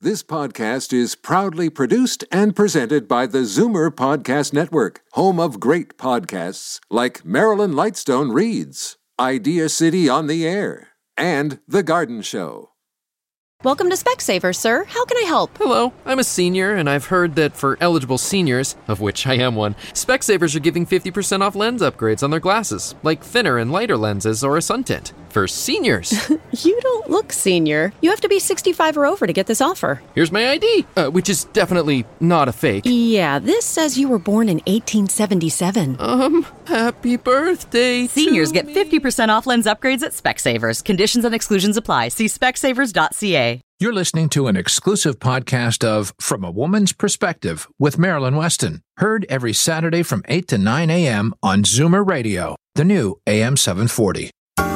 This podcast is proudly produced and presented by the Zoomer Podcast Network, home of great podcasts like Marilyn Lightstone Reads, Idea City on the Air, and The Garden Show. Welcome to Specsavers, sir. How can I help? Hello, I'm a senior, and I've heard that for eligible seniors, of which I am one, Specsavers are giving 50% off lens upgrades on their glasses, like thinner and lighter lenses or a sun tint. For seniors. You don't look senior. You have to be 65 or over to get this offer. Here's my ID, which is definitely not a fake. Yeah, this says you were born in 1877. Happy birthday Seniors to get me. 50% off lens upgrades at Specsavers. Conditions and exclusions apply. See specsavers.ca. You're listening to an exclusive podcast of From a Woman's Perspective with Marilyn Weston. Heard every Saturday from 8 to 9 a.m. on Zoomer Radio, the new AM 740.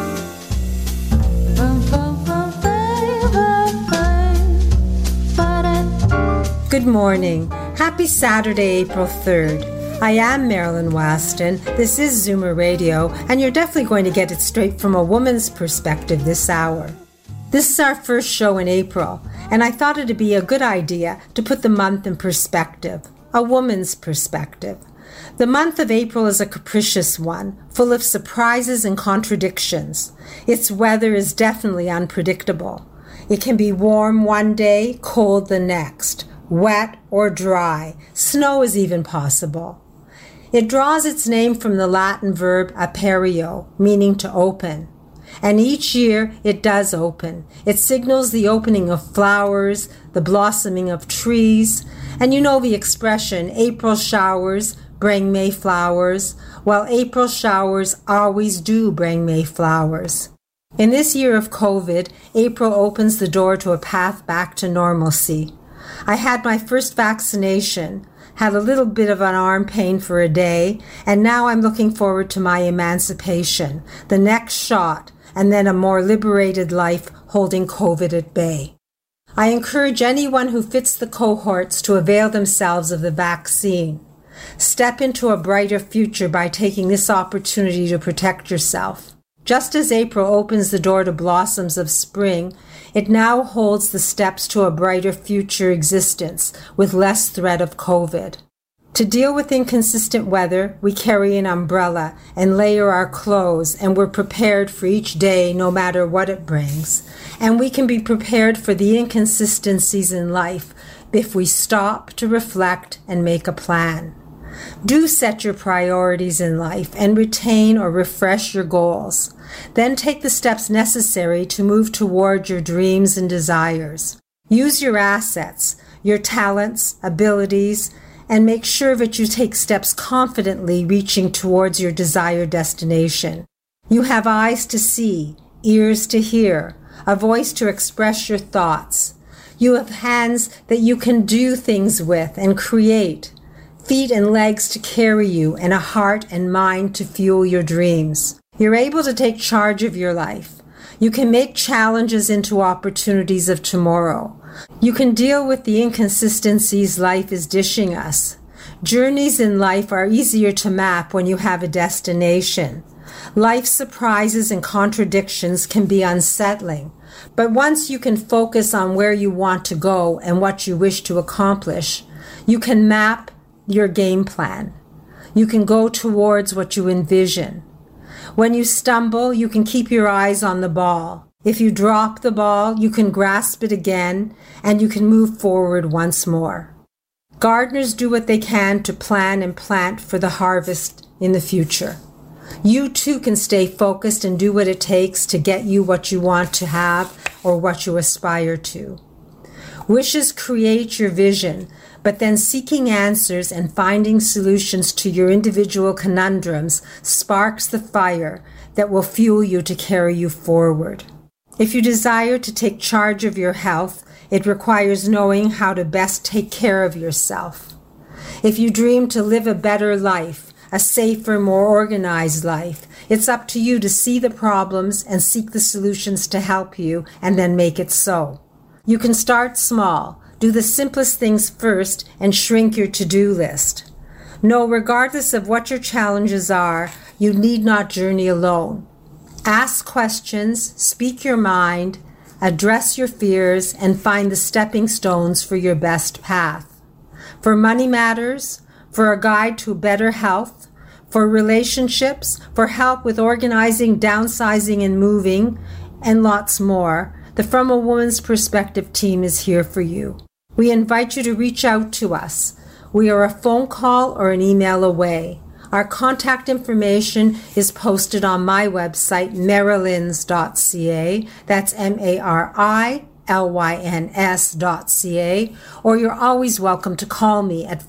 Good morning. Happy Saturday, April 3rd. I am Marilyn Weston. This is Zoomer Radio, and you're definitely going to get it straight from a woman's perspective this hour. This is our first show in April, and I thought it'd be a good idea to put the month in perspective, a woman's perspective. The month of April is a capricious one, full of surprises and contradictions. Its weather is definitely unpredictable. It can be warm one day, cold the next, wet or dry. Snow is even possible. It draws its name from the Latin verb aperio, meaning to open. And each year it does open. It signals the opening of flowers, the blossoming of trees, and you know the expression, April showers bring May flowers. Well, April showers always do bring May flowers. In this year of COVID, April opens the door to a path back to normalcy. I had my first vaccination, had a little bit of an arm pain for a day, and now I'm looking forward to my emancipation, the next shot, and then a more liberated life holding COVID at bay. I encourage anyone who fits the cohorts to avail themselves of the vaccine. Step into a brighter future by taking this opportunity to protect yourself. Just as April opens the door to blossoms of spring, it now holds the steps to a brighter future existence with less threat of COVID. To deal with inconsistent weather, we carry an umbrella and layer our clothes, and we're prepared for each day no matter what it brings. And we can be prepared for the inconsistencies in life if we stop to reflect and make a plan. Do set your priorities in life and retain or refresh your goals. Then take the steps necessary to move toward your dreams and desires. Use your assets, your talents, abilities, and make sure that you take steps confidently reaching towards your desired destination. You have eyes to see, ears to hear, a voice to express your thoughts. You have hands that you can do things with and create, feet and legs to carry you, and a heart and mind to fuel your dreams. You're able to take charge of your life. You can make challenges into opportunities of tomorrow. You can deal with the inconsistencies life is dishing us. Journeys in life are easier to map when you have a destination. Life's surprises and contradictions can be unsettling, but once you can focus on where you want to go and what you wish to accomplish, you can map your game plan. You can go towards what you envision. When you stumble, you can keep your eyes on the ball. If you drop the ball, you can grasp it again, and you can move forward once more. Gardeners do what they can to plan and plant for the harvest in the future. You too can stay focused and do what it takes to get you what you want to have or what you aspire to. Wishes create your vision, but then seeking answers and finding solutions to your individual conundrums sparks the fire that will fuel you to carry you forward. If you desire to take charge of your health, it requires knowing how to best take care of yourself. If you dream to live a better life, a safer, more organized life, it's up to you to see the problems and seek the solutions to help you and then make it so. You can start small. Do the simplest things first and shrink your to-do list. Know, regardless of what your challenges are, you need not journey alone. Ask questions, speak your mind, address your fears, and find the stepping stones for your best path. For money matters, for a guide to better health, for relationships, for help with organizing, downsizing, and moving, and lots more, the From a Woman's Perspective team is here for you. We invite you to reach out to us. We are a phone call or an email away. Our contact information is posted on my website, marilyns.ca. That's MARILYNS.ca. Or you're always welcome to call me at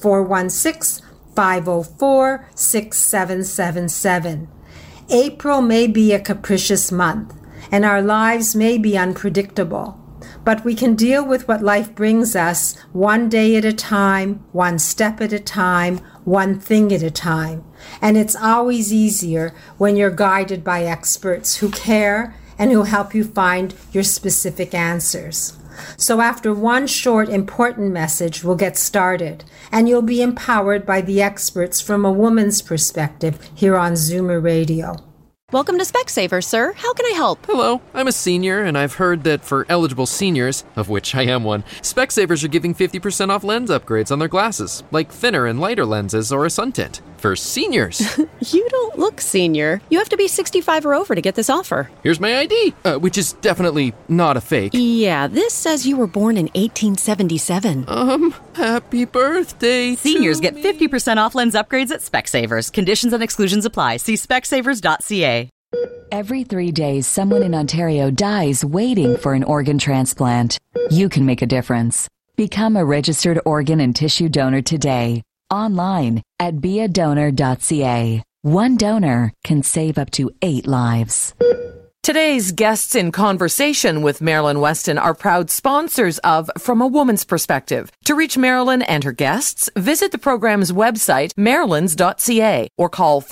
416-504-6777. April may be a capricious month, and our lives may be unpredictable. But we can deal with what life brings us one day at a time, one step at a time, one thing at a time. And it's always easier when you're guided by experts who care and who help you find your specific answers. So after one short, important message, we'll get started, and you'll be empowered by the experts from a woman's perspective here on Zoomer Radio. Welcome to Specsavers, sir. How can I help? Hello, I'm a senior, and I've heard that for eligible seniors, of which I am one, Specsavers are giving 50% off lens upgrades on their glasses, like thinner and lighter lenses or a sun tint. For seniors. You don't look senior. You have to be 65 or over to get this offer. Here's my ID, which is definitely not a fake. Yeah, this says you were born in 1877. Happy birthday Seniors to get me. 50% off lens upgrades at Specsavers. Conditions and exclusions apply. See specsavers.ca. Every 3 days, someone in Ontario dies waiting for an organ transplant. You can make a difference. Become a registered organ and tissue donor today. Online at beadonor.ca. One donor can save up to 8 lives. Today's guests in conversation with Marilyn Weston are proud sponsors of From a Woman's Perspective. To reach Marilyn and her guests, visit the program's website, marilyns.ca, or call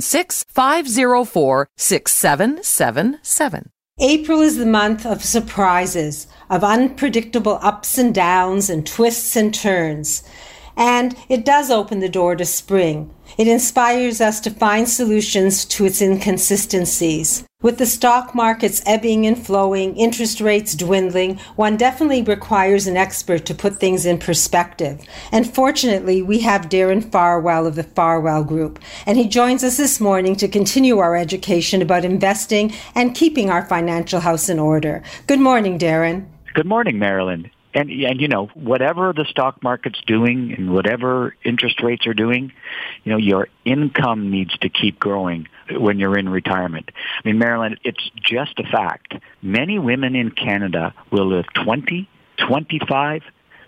416-504-6777. April is the month of surprises, of unpredictable ups and downs and twists and turns. And it does open the door to spring. It inspires us to find solutions to its inconsistencies. With the stock markets ebbing and flowing, interest rates dwindling, one definitely requires an expert to put things in perspective. And fortunately, we have Darren Farwell of the Farwell Group, and he joins us this morning to continue our education about investing and keeping our financial house in order. Good morning, Darren. Good morning, Marilyn. And you know, whatever the stock market's doing and whatever interest rates are doing, you know, your income needs to keep growing when you're in retirement. I mean, Marilyn, it's just a fact. Many women in Canada will live 20, 25,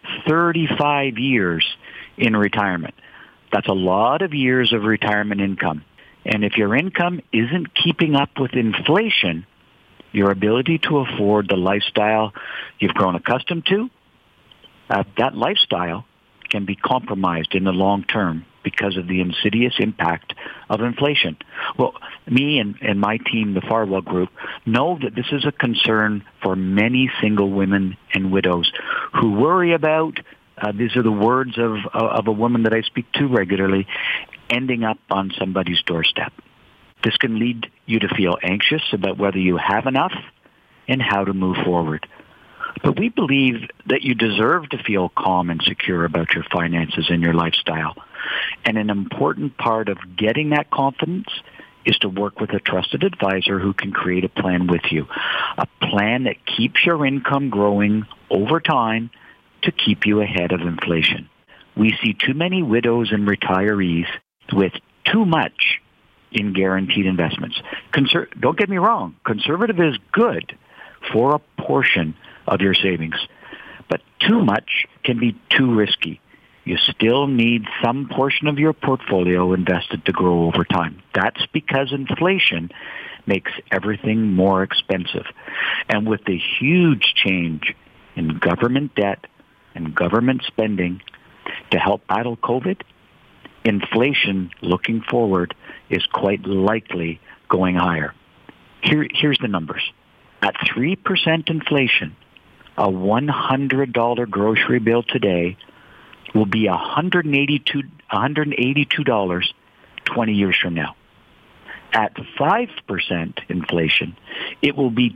35 years in retirement. That's a lot of years of retirement income. And if your income isn't keeping up with inflation, your ability to afford the lifestyle you've grown accustomed to, that lifestyle can be compromised in the long term because of the insidious impact of inflation. Well, me and my team, the Farwell Group, know that this is a concern for many single women and widows who worry about, these are the words of a woman that I speak to regularly, ending up on somebody's doorstep. This can lead you to feel anxious about whether you have enough and how to move forward. But we believe that you deserve to feel calm and secure about your finances and your lifestyle. And an important part of getting that confidence is to work with a trusted advisor who can create a plan with you, a plan that keeps your income growing over time to keep you ahead of inflation. We see too many widows and retirees with too much in guaranteed investments. Don't get me wrong, conservative is good for a portion of your savings, but too much can be too risky. You still need some portion of your portfolio invested to grow over time. That's because inflation makes everything more expensive. And with the huge change in government debt and government spending to help battle COVID, inflation looking forward is quite likely going higher. Here's the numbers. At 3% inflation, a $100 grocery bill today will be $182 20 years from now. At 5% inflation, it will be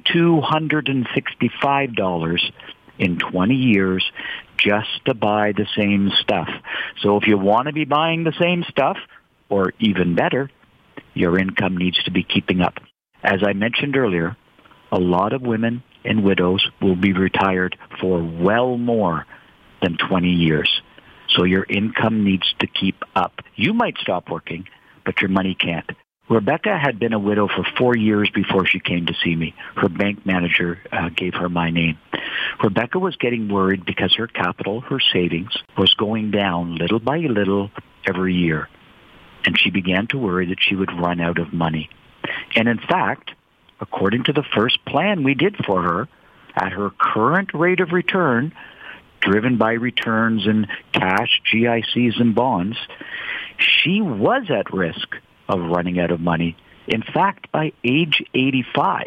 $265 in 20 years just to buy the same stuff. So if you want to be buying the same stuff, or even better, your income needs to be keeping up. As I mentioned earlier, a lot of women and widows will be retired for well more than 20 years. So your income needs to keep up. You might stop working, but your money can't. Rebecca had been a widow for 4 years before she came to see me. Her bank manager gave her my name. Rebecca was getting worried because her capital, her savings, was going down little by little every year. And she began to worry that she would run out of money. And in fact, according to the first plan we did for her, at her current rate of return, driven by returns in cash, GICs, and bonds, she was at risk of running out of money, in fact, by age 85.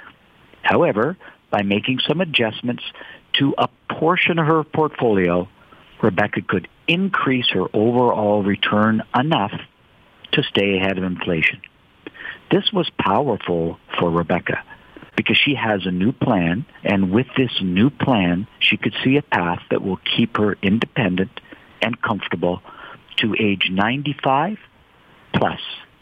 However, by making some adjustments to a portion of her portfolio, Rebecca could increase her overall return enough to stay ahead of inflation. This was powerful for Rebecca because she has a new plan, and with this new plan, she could see a path that will keep her independent and comfortable to age 95 plus.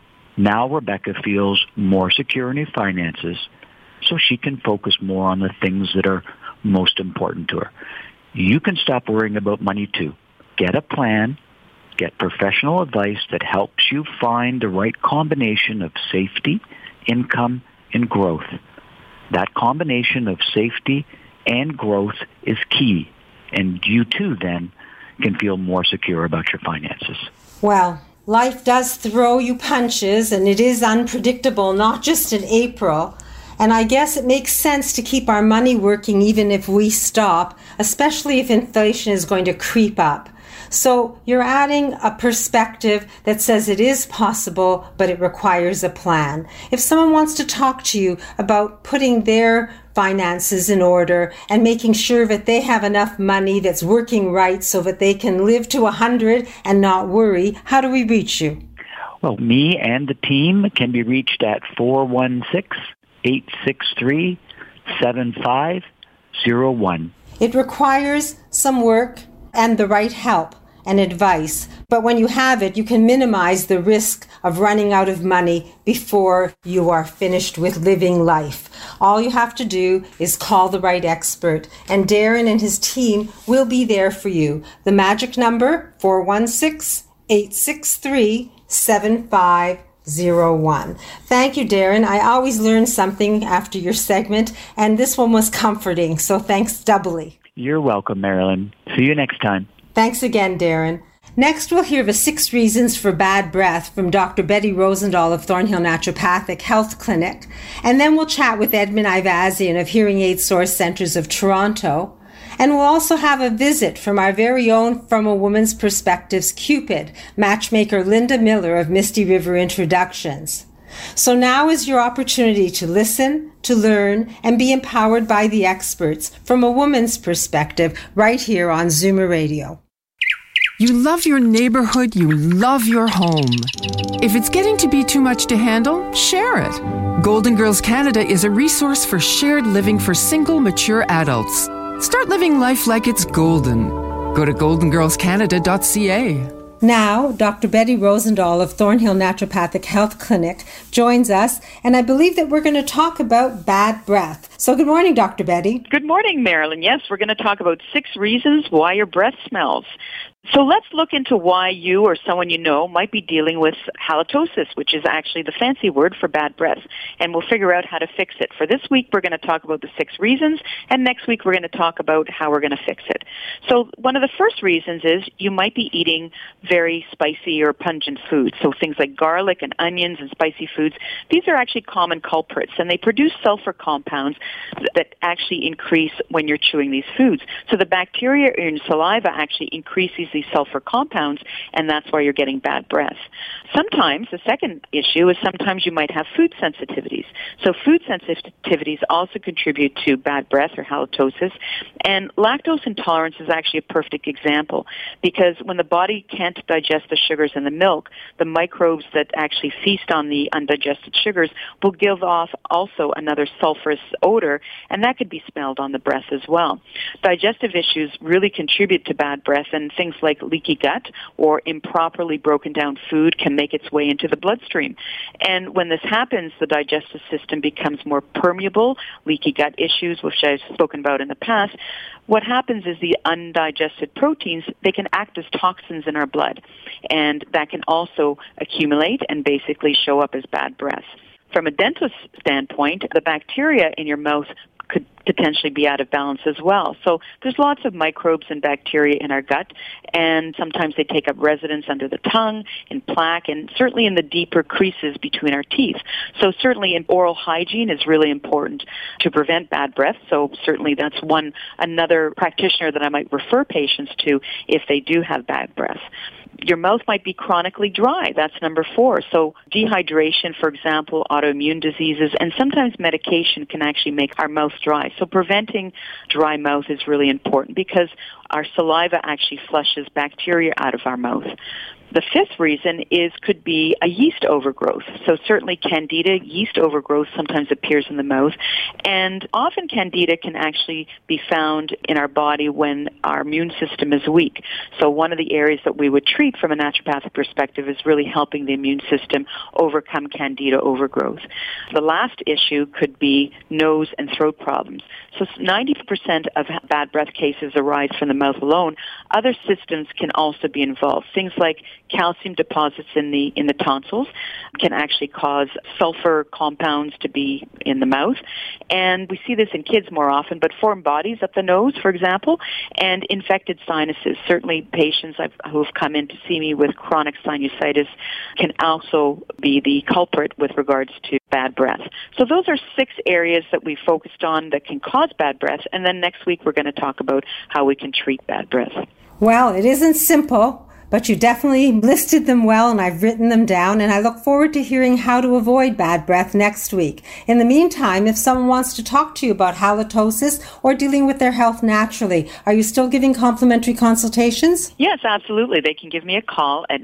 Now Rebecca feels more secure in her finances, so she can focus more on the things that are most important to her. You can stop worrying about money too. Get a plan, get professional advice that helps you find the right combination of safety, income, and growth. That combination of safety and growth is key, and you too then can feel more secure about your finances. Well, life does throw you punches, and it is unpredictable, not just in April. And I guess it makes sense to keep our money working even if we stop, especially if inflation is going to creep up. So you're adding a perspective that says it is possible, but it requires a plan. If someone wants to talk to you about putting their finances in order and making sure that they have enough money that's working right so that they can live to 100 and not worry, how do we reach you? Well, me and the team can be reached at 416-863-7501. It requires some work and the right help and advice. But when you have it, you can minimize the risk of running out of money before you are finished with living life. All you have to do is call the right expert, and Darren and his team will be there for you. The magic number, 416-863-7501. Thank you, Darren. I always learn something after your segment, and this one was comforting, so thanks doubly. You're welcome, Marilyn. See you next time. Thanks again, Darren. Next, we'll hear the 6 reasons for bad breath from Dr. Betty Rosendahl of Thornhill Naturopathic Health Clinic. And then we'll chat with Edmund Ivazian of Hearing Aid Source Centers of Toronto. And we'll also have a visit from our very own From a Woman's Perspectives Cupid, matchmaker Linda Miller of Misty River Introductions. So now is your opportunity to listen, to learn, and be empowered by the experts from a woman's perspective right here on Zoomer Radio. You love your neighborhood, you love your home. If it's getting to be too much to handle, share it. Golden Girls Canada is a resource for shared living for single, mature adults. Start living life like it's golden. Go to goldengirlscanada.ca. Now, Dr. Betty Rosendahl of Thornhill Naturopathic Health Clinic joins us, and I believe that we're going to talk about bad breath. So good morning, Dr. Betty. Good morning, Marilyn. Yes, we're going to talk about 6 reasons why your breath smells. So let's look into why you or someone you know might be dealing with halitosis, which is actually the fancy word for bad breath, and we'll figure out how to fix it. For this week, we're going to talk about the 6 reasons, and next week we're going to talk about how we're going to fix it. So one of the first reasons is you might be eating very spicy or pungent foods, so things like garlic and onions and spicy foods. These are actually common culprits, and they produce sulfur compounds that actually increase when you're chewing these foods. So the bacteria in your saliva actually increases these these sulfur compounds, and that's why you're getting bad breath. Sometimes, the second issue is sometimes you might have food sensitivities. So food sensitivities also contribute to bad breath or halitosis, and lactose intolerance is actually a perfect example, because when the body can't digest the sugars in the milk, the microbes that actually feast on the undigested sugars will give off also another sulfurous odor, and that could be smelled on the breath as well. Digestive issues really contribute to bad breath, and things like leaky gut or improperly broken down food can make its way into the bloodstream. And when this happens, the digestive system becomes more permeable. Leaky gut issues, which I've spoken about in the past, what happens is the undigested proteins, they can act as toxins in our blood, and that can also accumulate and basically show up as bad breath. From a dentist standpoint, the bacteria in your mouth could potentially be out of balance as well. So there's lots of microbes and bacteria in our gut, and sometimes they take up residence under the tongue, in plaque, and certainly in the deeper creases between our teeth. So certainly oral hygiene is really important to prevent bad breath. So certainly that's another practitioner that I might refer patients to if they do have bad breath. Your mouth might be chronically dry. That's number 4. So dehydration, for example, autoimmune diseases, and sometimes medication can actually make our mouth dry. So preventing dry mouth is really important because our saliva actually flushes bacteria out of our mouth. The 5th reason could be a yeast overgrowth. So certainly candida yeast overgrowth sometimes appears in the mouth, and often candida can actually be found in our body when our immune system is weak. So one of the areas that we would treat from a naturopathic perspective is really helping the immune system overcome candida overgrowth. The last issue could be nose and throat problems. So 90% of bad breath cases arise from the mouth alone. Other systems can also be involved. Things like calcium deposits in the tonsils can actually cause sulfur compounds to be in the mouth, and we see this in kids more often, but foreign bodies up the nose, for example, and infected sinuses. Certainly patients who have come in to see me with chronic sinusitis can also be the culprit with regards to bad breath. So those are 6 areas that we focused on that can cause bad breath, and then next week we're going to talk about how we can treat bad breath. Well, it isn't simple, but you definitely listed them well, and I've written them down, and I look forward to hearing how to avoid bad breath next week. In the meantime, if someone wants to talk to you about halitosis or dealing with their health naturally, are you still giving complimentary consultations? Yes, absolutely. They can give me a call at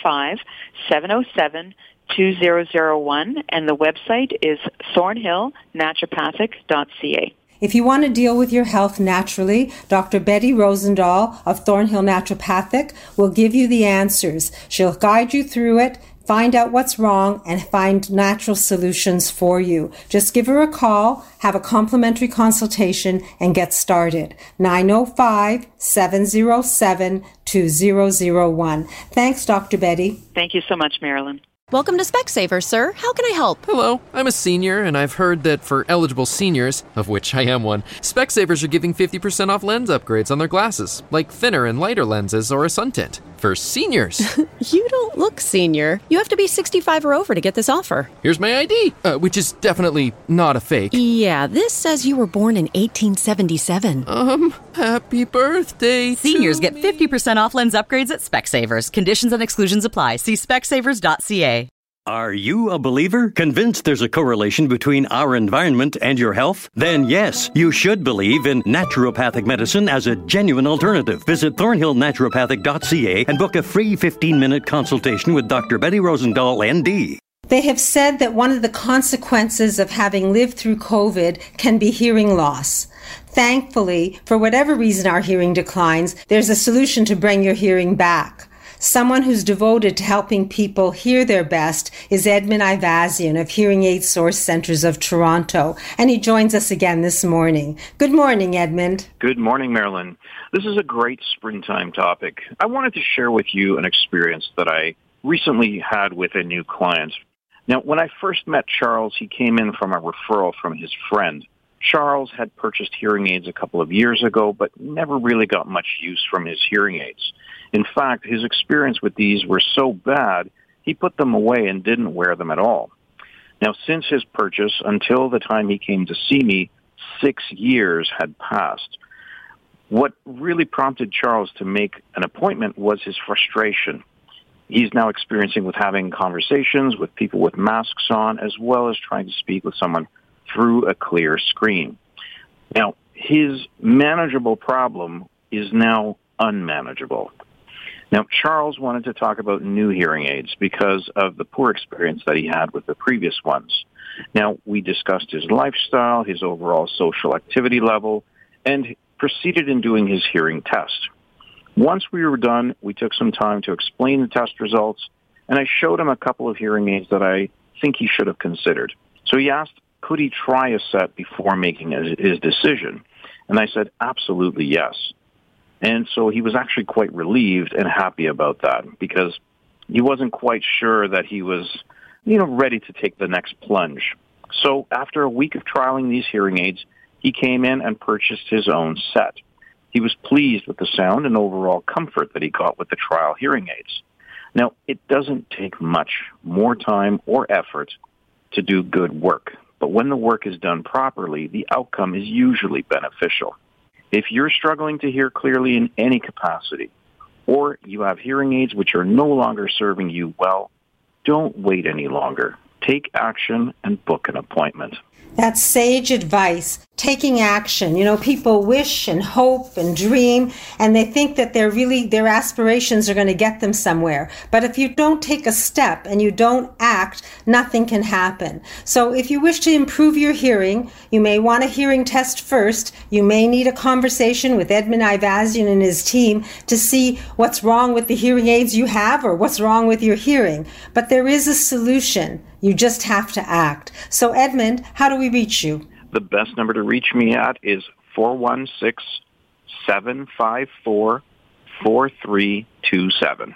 905-707-2001, and the website is thornhillnaturopathic.ca. If you want to deal with your health naturally, Dr. Betty Rosendahl of Thornhill Naturopathic will give you the answers. She'll guide you through it, find out what's wrong, and find natural solutions for you. Just give her a call, have a complimentary consultation, and get started. 905-707-2001. Thanks, Dr. Betty. Thank you so much, Marilyn. Welcome to Specsavers, sir. How can I help? Hello, I'm a senior, and I've heard that for eligible seniors, of which I am one, Specsavers are giving 50% off lens upgrades on their glasses, like thinner and lighter lenses or a sun tint. For seniors. You don't look senior. You have to be 65 or over to get this offer. Here's my ID, which is definitely not a fake. Yeah, this says you were born in 1877. Happy birthday Seniors to get 50% off lens upgrades at Specsavers. Conditions and exclusions apply. See specsavers.ca. Are you a believer? Convinced there's a correlation between our environment and your health? Then yes, you should believe in naturopathic medicine as a genuine alternative. Visit thornhillnaturopathic.ca and book a free 15-minute consultation with Dr. Betty Rosendahl, ND. They have said that one of the consequences of having lived through COVID can be hearing loss. Thankfully, for whatever reason our hearing declines, there's a solution to bring your hearing back. Someone who's devoted to helping people hear their best is Edmund Ivazian of Hearing Aid Source Centers of Toronto, and he joins us again this morning. Good morning, Edmund. Good morning, Marilyn. This is a great springtime topic. I wanted to share with you an experience that I recently had with a new client. Now, when I first met Charles, he came in from a referral from his friend. Charles had purchased hearing aids a couple of years ago, but never really got much use from his hearing aids. In fact, his experience with these were so bad, he put them away and didn't wear them at all. Now, since his purchase, until the time he came to see me, 6 years had passed. What really prompted Charles to make an appointment was his frustration. He's now experiencing with having conversations with people with masks on, as well as trying to speak with someone through a clear screen. Now, his manageable problem is now unmanageable. Now, Charles wanted to talk about new hearing aids because of the poor experience that he had with the previous ones. Now, we discussed his lifestyle, his overall social activity level, and proceeded in doing his hearing test. Once we were done, we took some time to explain the test results, and I showed him a couple of hearing aids that I think he should have considered. So he asked, could he try a set before making his decision? And I said, absolutely yes. And so he was actually quite relieved and happy about that because he wasn't quite sure that he was, ready to take the next plunge. So after a week of trialing these hearing aids, he came in and purchased his own set. He was pleased with the sound and overall comfort that he got with the trial hearing aids. Now, it doesn't take much more time or effort to do good work, but when the work is done properly, the outcome is usually beneficial. If you're struggling to hear clearly in any capacity, or you have hearing aids which are no longer serving you well, don't wait any longer. Take action and book an appointment. That's sage advice, taking action. People wish and hope and dream, and they think that their aspirations are going to get them somewhere. But if you don't take a step and you don't act, nothing can happen. So if you wish to improve your hearing, you may want a hearing test first. You may need a conversation with Edmund Ivazian and his team to see what's wrong with the hearing aids you have or what's wrong with your hearing. But there is a solution. You just have to act. So Edmund, how do we reach you? The best number to reach me at is 416-754-4327.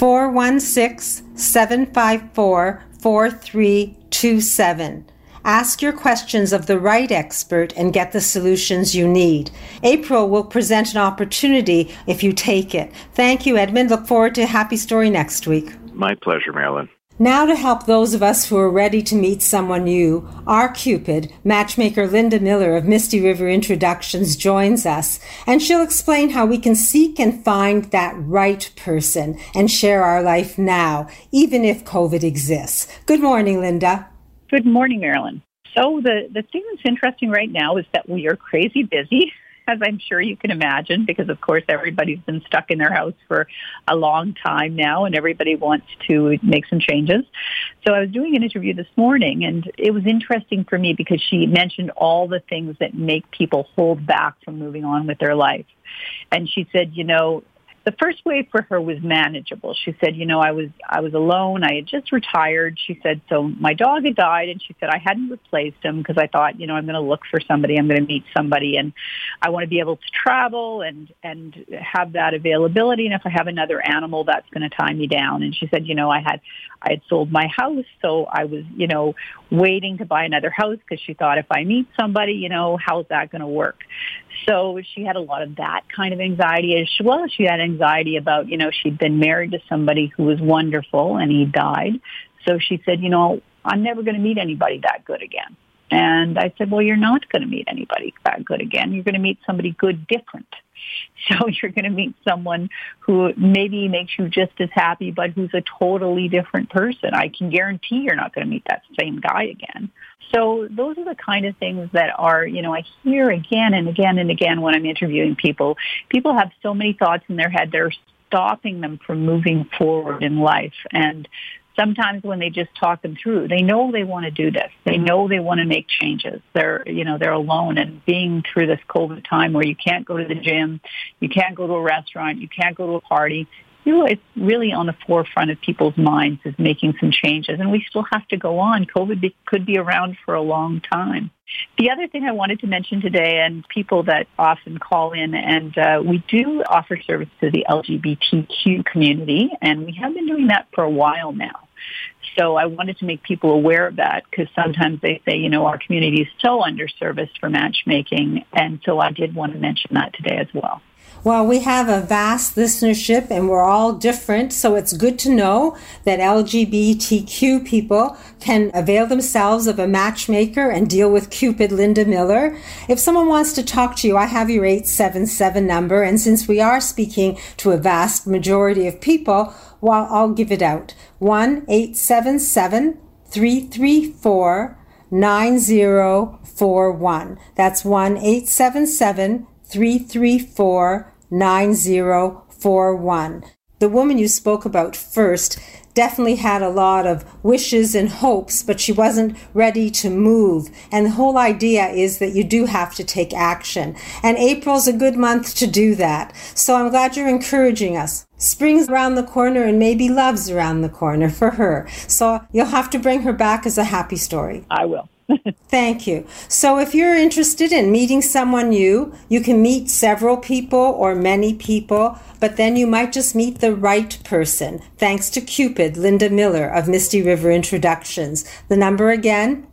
416-754-4327. Ask your questions of the right expert and get the solutions you need. April will present an opportunity if you take it. Thank you, Edmund. Look forward to a happy story next week. My pleasure, Marilyn. Now to help those of us who are ready to meet someone new, our Cupid, matchmaker Linda Miller of Misty River Introductions, joins us, and she'll explain how we can seek and find that right person and share our life now, even if COVID exists. Good morning, Linda. Good morning, Marilyn. So the thing that's interesting right now is that we are crazy busy, as I'm sure you can imagine, because, of course, everybody's been stuck in their house for a long time now, and everybody wants to make some changes. So I was doing an interview this morning, and it was interesting for me because she mentioned all the things that make people hold back from moving on with their life. And she said, the first wave for her was manageable. She said, I was alone. I had just retired. She said, so my dog had died, and she said, I hadn't replaced him because I thought, I'm going to look for somebody. I'm going to meet somebody, and I want to be able to travel and have that availability. And if I have another animal, that's going to tie me down. And she said, I had sold my house, so I was, waiting to buy another house because she thought if I meet somebody, how's that going to work? So she had a lot of that kind of anxiety, as well as she had anxiety about, she'd been married to somebody who was wonderful and he died. So she said, I'm never going to meet anybody that good again. And I said, well, you're not going to meet anybody that good again. You're going to meet somebody good different. So you're going to meet someone who maybe makes you just as happy, but who's a totally different person. I can guarantee you're not going to meet that same guy again. So those are the kind of things that are, I hear again and again and again when I'm interviewing people. People have so many thoughts in their head that are stopping them from moving forward in life. And sometimes when they just talk them through, they know they want to do this. They know they want to make changes. They're alone, and being through this COVID time where you can't go to the gym, you can't go to a restaurant, you can't go to a party, it's really on the forefront of people's minds is making some changes. And we still have to go on. COVID could be around for a long time. The other thing I wanted to mention today, and people that often call in, and we do offer service to the LGBTQ community, and we have been doing that for a while now. So I wanted to make people aware of that because sometimes they say, our community is so underserviced for matchmaking, and so I did want to mention that today as well. Well, we have a vast listenership and we're all different, so it's good to know that LGBTQ people can avail themselves of a matchmaker and deal with Cupid Linda Miller. If someone wants to talk to you, I have your 877 number, and since we are speaking to a vast majority of people, well, I'll give it out. 1-877-334-9041. That's 1-877-334-9041. The woman you spoke about first definitely had a lot of wishes and hopes, but she wasn't ready to move. And the whole idea is that you do have to take action. And April's a good month to do that. So I'm glad you're encouraging us. Spring's around the corner and maybe love's around the corner for her. So you'll have to bring her back as a happy story. I will. Thank you. So if you're interested in meeting someone new, you can meet several people or many people, but then you might just meet the right person, thanks to Cupid Linda Miller of Misty River Introductions. The number again,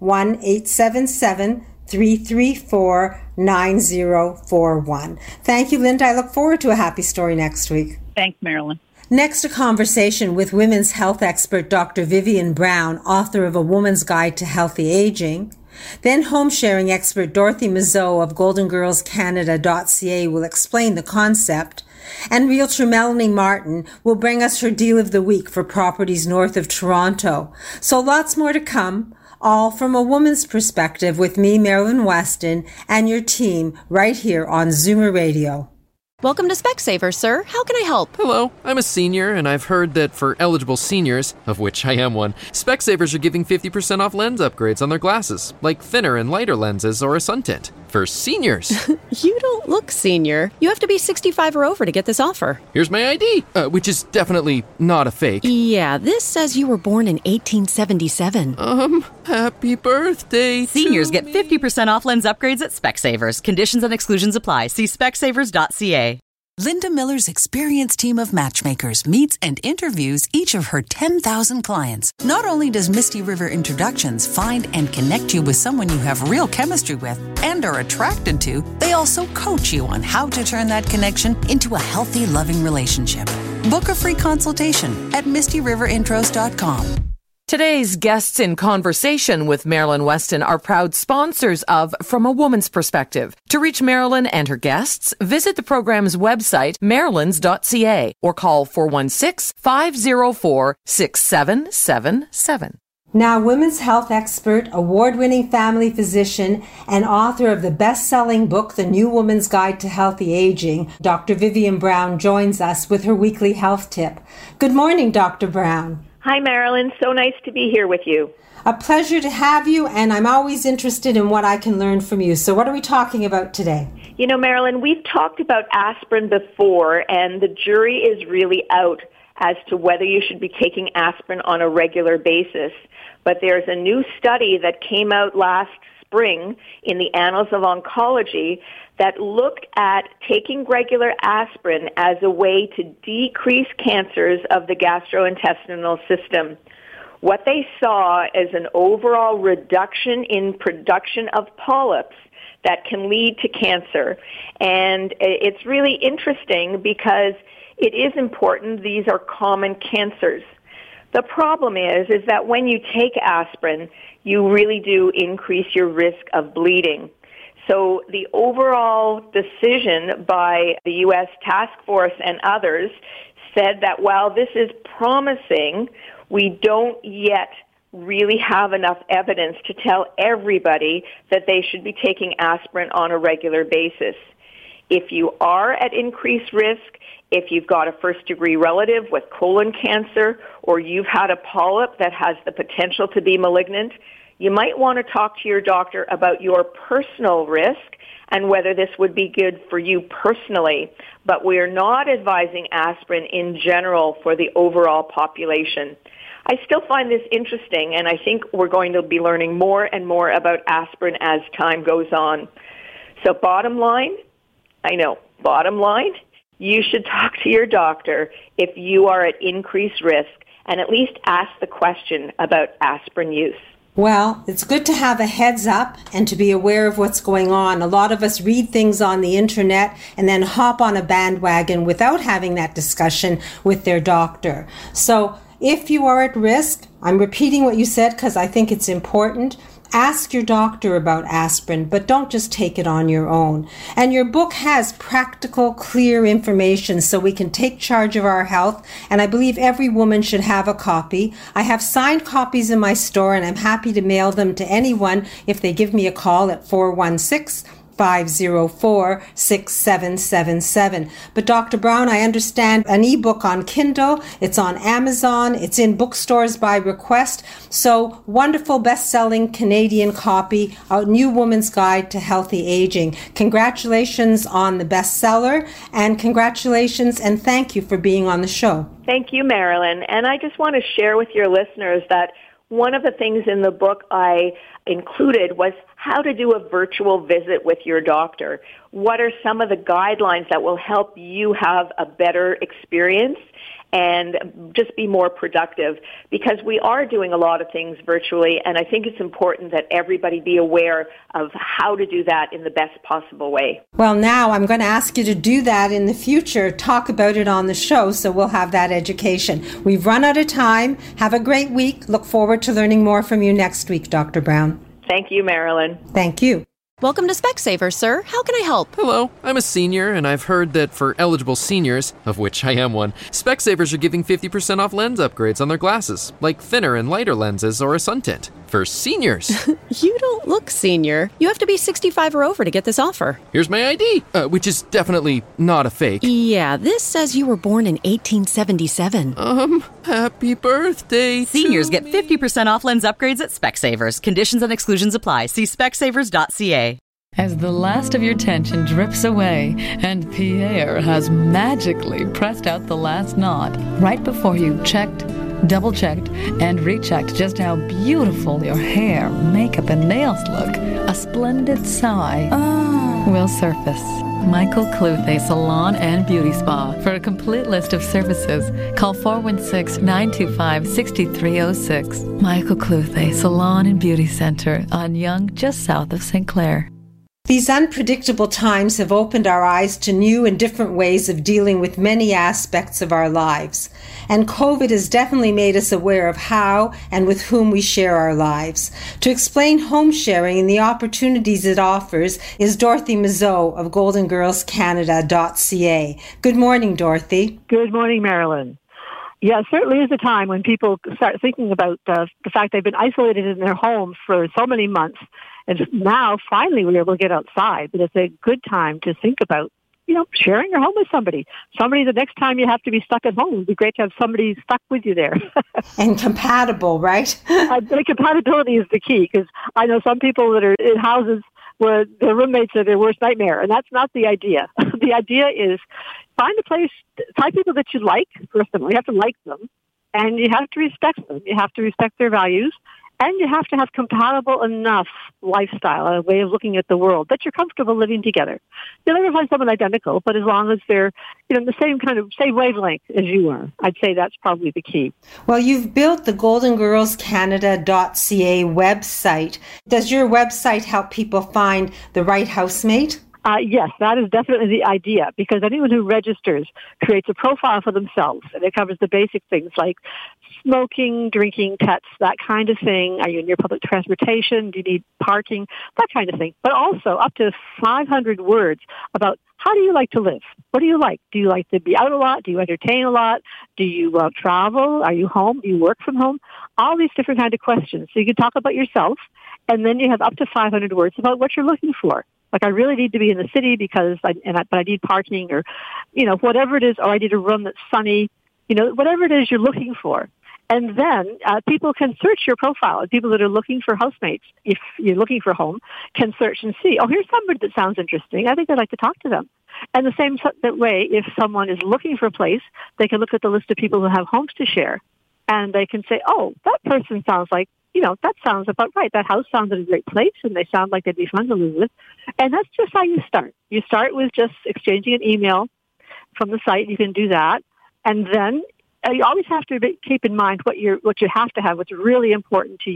1-877-334-9041. Thank you, Linda. I look forward to a happy story next week. Thanks, Marilyn. Next, a conversation with women's health expert Dr. Vivian Brown, author of A Woman's Guide to Healthy Aging. Then home sharing expert Dorothy Mazeau of GoldenGirlsCanada.ca will explain the concept. And realtor Melanie Martin will bring us her deal of the week for properties north of Toronto. So lots more to come, all from a woman's perspective with me, Marilyn Weston, and your team right here on Zoomer Radio. Welcome to Specsavers, sir. How can I help? Hello, I'm a senior, and I've heard that for eligible seniors, of which I am one, Specsavers are giving 50% off lens upgrades on their glasses, like thinner and lighter lenses or a sun tint. For seniors. You don't look senior. You have to be 65 or over to get this offer. Here's my ID, which is definitely not a fake. Yeah, this says you were born in 1877. Happy birthday. Seniors get 50% off lens upgrades at Specsavers. Conditions and exclusions apply. See specsavers.ca. Linda Miller's experienced team of matchmakers meets and interviews each of her 10,000 clients. Not only does Misty River Introductions find and connect you with someone you have real chemistry with and are attracted to, they also coach you on how to turn that connection into a healthy, loving relationship. Book a free consultation at MistyRiverIntros.com. Today's guests in conversation with Marilyn Weston are proud sponsors of From a Woman's Perspective. To reach Marilyn and her guests, visit the program's website, marilyns.ca, or call 416-504-6777. Now, women's health expert, award-winning family physician, and author of the best-selling book, The New Woman's Guide to Healthy Aging, Dr. Vivian Brown joins us with her weekly health tip. Good morning, Dr. Brown. Hi, Marilyn. So nice to be here with you. A pleasure to have you, and I'm always interested in what I can learn from you. So what are we talking about today? You know, Marilyn, we've talked about aspirin before, and the jury is really out as to whether you should be taking aspirin on a regular basis. But there's a new study that came out last spring in the Annals of Oncology that looked at taking regular aspirin as a way to decrease cancers of the gastrointestinal system. What they saw is an overall reduction in production of polyps that can lead to cancer. And it's really interesting because it is important. These are common cancers. The problem is that when you take aspirin, you really do increase your risk of bleeding. So the overall decision by the U.S. task force and others said that while this is promising, we don't yet really have enough evidence to tell everybody that they should be taking aspirin on a regular basis. If you are at increased risk, if you've got a first-degree relative with colon cancer, or you've had a polyp that has the potential to be malignant, you might want to talk to your doctor about your personal risk and whether this would be good for you personally. But we are not advising aspirin in general for the overall population. I still find this interesting, and I think we're going to be learning more and more about aspirin as time goes on. So bottom line, you should talk to your doctor if you are at increased risk and at least ask the question about aspirin use. Well, it's good to have a heads up and to be aware of what's going on. A lot of us read things on the internet and then hop on a bandwagon without having that discussion with their doctor. So if you are at risk, I'm repeating what you said because I think it's important. Ask your doctor about aspirin, but don't just take it on your own. And your book has practical, clear information so we can take charge of our health, and I believe every woman should have a copy. I have signed copies in my store, and I'm happy to mail them to anyone if they give me a call at 416-504-6777. But Dr. Brown, I understand an ebook on Kindle, it's on Amazon, it's in bookstores by request. So wonderful best-selling Canadian copy, A New Woman's Guide to Healthy Aging. Congratulations on the bestseller, and congratulations and thank you for being on the show. Thank you, Marilyn. And I just want to share with your listeners that one of the things in the book I included was how to do a virtual visit with your doctor. What are some of the guidelines that will help you have a better experience and just be more productive? Because we are doing a lot of things virtually, and I think it's important that everybody be aware of how to do that in the best possible way. Well, now I'm going to ask you to do that in the future, talk about it on the show, so we'll have that education. We've run out of time. Have a great week. Look forward to learning more from you next week, Dr. Brown. Thank you, Marilyn. Thank you. Welcome to Specsavers, sir. How can I help? Hello, I'm a senior, and I've heard that for eligible seniors, of which I am one, Specsavers are giving 50% off lens upgrades on their glasses, like thinner and lighter lenses or a sun tint. For seniors. You don't look senior. You have to be 65 or over to get this offer. Here's my ID, which is definitely not a fake. Yeah, this says you were born in 1877. Happy birthday. Seniors get 50% off lens upgrades at Specsavers. Conditions and exclusions apply. See specsavers.ca. As the last of your tension drips away and Pierre has magically pressed out the last knot right before you checked, double-checked, and rechecked just how beautiful your hair, makeup, and nails look, a splendid sigh will surface. Michael Cluthe Salon and Beauty Spa. For a complete list of services, call 416-925-6306. Michael Cluthe Salon and Beauty Center on Yonge, just south of St. Clair. These unpredictable times have opened our eyes to new and different ways of dealing with many aspects of our lives. And COVID has definitely made us aware of how and with whom we share our lives. To explain home sharing and the opportunities it offers is Dorothy Mazeau of GoldenGirlsCanada.ca. Good morning, Dorothy. Good morning, Marilyn. Yeah, it certainly is a time when people start thinking about the fact they've been isolated in their homes for so many months. And now, finally, we're able to get outside. But it's a good time to think about, sharing your home with somebody. Somebody, the next time you have to be stuck at home, it would be great to have somebody stuck with you there. And compatible, right? The compatibility is the key, because I know some people that are in houses where their roommates are their worst nightmare, and that's not the idea. The idea is find a place, find people that you like, first of all. You have to like them, and you have to respect them. You have to respect their values. And you have to have compatible enough lifestyle, a way of looking at the world, that you're comfortable living together. You'll never find someone identical, but as long as they're, the same wavelength as you are, I'd say that's probably the key. Well, you've built the GoldenGirlsCanada.ca website. Does your website help people find the right housemate? Yes, that is definitely the idea, because anyone who registers creates a profile for themselves, and it covers the basic things like smoking, drinking, pets, that kind of thing. Are you near public transportation? Do you need parking? That kind of thing. But also up to 500 words about how do you like to live? What do you like? Do you like to be out a lot? Do you entertain a lot? Do you travel? Are you home? Do you work from home? All these different kind of questions. So you can talk about yourself, and then you have up to 500 words about what you're looking for. Like, I really need to be in the city because I need parking, or, whatever it is, or I need a room that's sunny, whatever it is you're looking for. And then people can search your profile. People that are looking for housemates, if you're looking for a home, can search and see, here's somebody that sounds interesting. I think I'd like to talk to them. And the same way, if someone is looking for a place, they can look at the list of people who have homes to share. And they can say, that person sounds like, that sounds about right. That house sounds like a great place, and they sound like they'd be fun to live with. And that's just how you start. You start with just exchanging an email from the site. You can do that. And then you always have to keep in mind what you have to have, what's really important to you.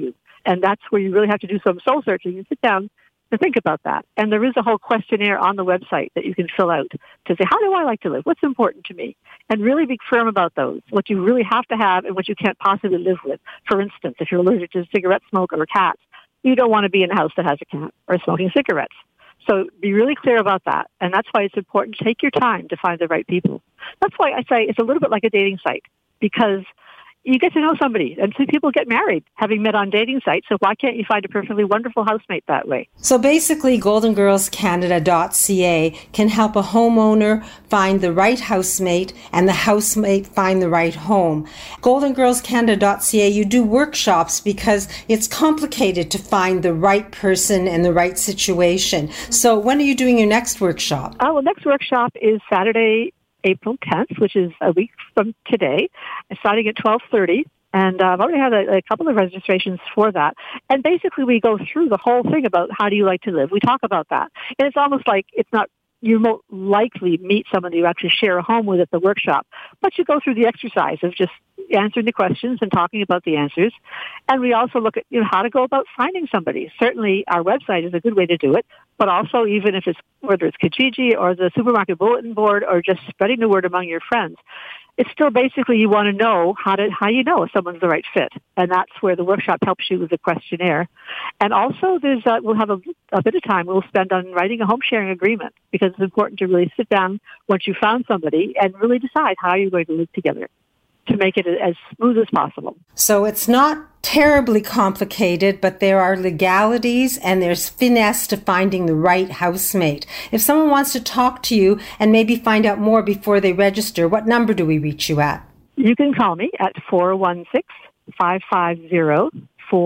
And that's where you really have to do some soul searching and sit down to think about that. And there is a whole questionnaire on the website that you can fill out to say, how do I like to live? What's important to me? And really be firm about those, what you really have to have and what you can't possibly live with. For instance, if you're allergic to cigarette smoke or cats, you don't want to be in a house that has a cat or smoking cigarettes. So be really clear about that. And that's why it's important to take your time to find the right people. That's why I say it's a little bit like a dating site, because you get to know somebody, and some people get married having met on dating sites, so why can't you find a perfectly wonderful housemate that way? So basically, GoldenGirlsCanada.ca can help a homeowner find the right housemate and the housemate find the right home. GoldenGirlsCanada.ca, you do workshops because it's complicated to find the right person and the right situation. So when are you doing your next workshop? Well, next workshop is Saturday, April 10th, which is a week from today, starting at 12:30. And I've already had a couple of registrations for that. And basically we go through the whole thing about how do you like to live. We talk about that. And it's almost like it's not, you won't likely meet someone you actually share a home with at the workshop, but you go through the exercise of just answering the questions and talking about the answers. And we also look at, how to go about finding somebody. Certainly our website is a good way to do it, but also even if it's, whether it's Kijiji or the supermarket bulletin board or just spreading the word among your friends, it's still basically you want to know how you know if someone's the right fit. And that's where the workshop helps you with the questionnaire. And also we'll have a bit of time we'll spend on writing a home sharing agreement, because it's important to really sit down once you found somebody and really decide how you're going to live together to make it as smooth as possible. So it's not terribly complicated, but there are legalities and there's finesse to finding the right housemate. If someone wants to talk to you and maybe find out more before they register, what number do we reach you at? You can call me at 416-550-4015.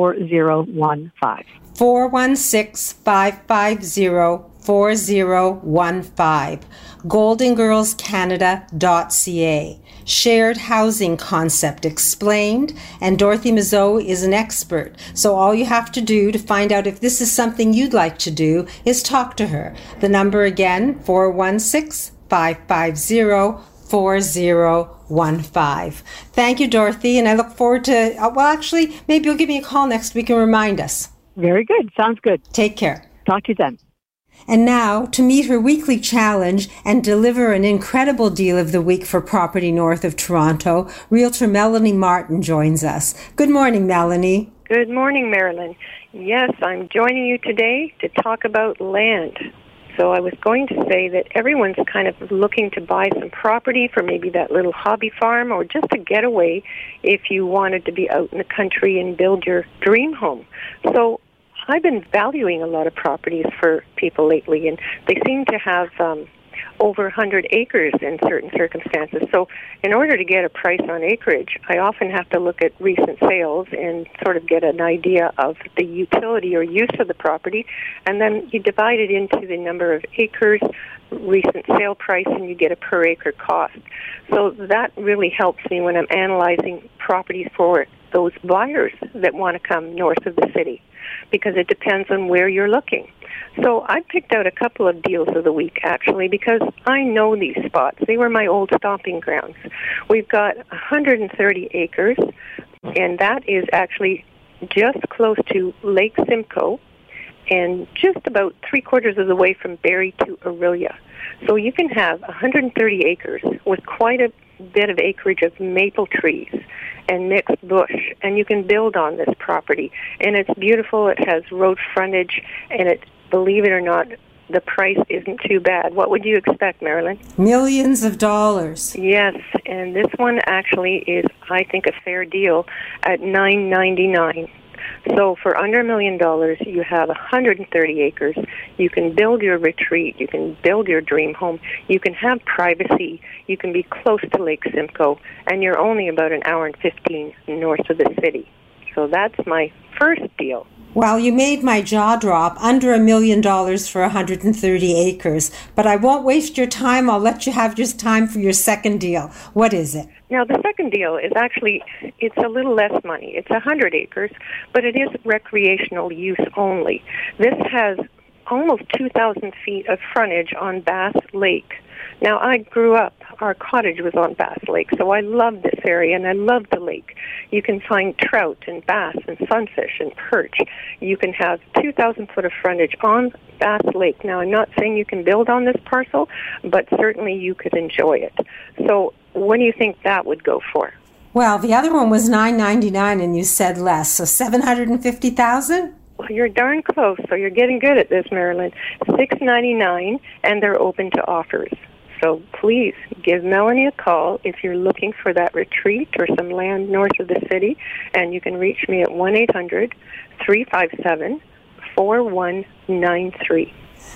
416-550-4015. GoldenGirlsCanada.ca. Shared housing concept explained, and Dorothy Mazeau is an expert. So all you have to do to find out if this is something you'd like to do is talk to her. The number again, 416-550-4015. Thank you, Dorothy, and I look forward to, maybe you'll give me a call next week and remind us. Very good. Sounds good. Take care. Talk to you then. And now, to meet her weekly challenge and deliver an incredible deal of the week for property north of Toronto, Realtor Melanie Martin joins us. Good morning, Melanie. Good morning, Marilyn. Yes, I'm joining you today to talk about land. So I was going to say that everyone's kind of looking to buy some property for maybe that little hobby farm or just a getaway if you wanted to be out in the country and build your dream home. So I've been valuing a lot of properties for people lately, and they seem to have over 100 acres in certain circumstances. So in order to get a price on acreage, I often have to look at recent sales and sort of get an idea of the utility or use of the property, and then you divide it into the number of acres, recent sale price, and you get a per acre cost. So that really helps me when I'm analyzing properties for those buyers that want to come north of the city, because it depends on where you're looking. So I picked out a couple of deals of the week, actually, because I know these spots. They were my old stomping grounds. We've got 130 acres, and that is actually just close to Lake Simcoe and just about 3/4 of the way from Barrie to Orillia. So you can have 130 acres with quite a bit of acreage of maple trees and mixed bush, and you can build on this property. And it's beautiful. It has road frontage, and it, believe it or not, the price isn't too bad. What would you expect, Marilyn? Millions of dollars. Yes, and this one actually is, I think, a fair deal at $999. So for under $1 million, you have 130 acres. You can build your retreat. You can build your dream home. You can have privacy. You can be close to Lake Simcoe, and you're only about an hour and 15 north of the city. So that's my first deal. Well, you made my jaw drop. Under $1 million for 130 acres. But I won't waste your time. I'll let you have just time for your second deal. What is it? Now, the second deal is actually, it's a little less money. It's 100 acres, but it is recreational use only. This has almost 2,000 feet of frontage on Bass Lake. Now, I grew up, our cottage was on Bass Lake, so I love this area, and I love the lake. You can find trout and bass and sunfish and perch. You can have 2,000 foot of frontage on Bass Lake. Now, I'm not saying you can build on this parcel, but certainly you could enjoy it. So what do you think that would go for? Well, the other one was $999 and you said less, so $750,000? Well, you're darn close, so you're getting good at this, Marilyn. $699, and they're open to offers. So please give Melanie a call if you're looking for that retreat or some land north of the city, and you can reach me at 1-800-357-4193.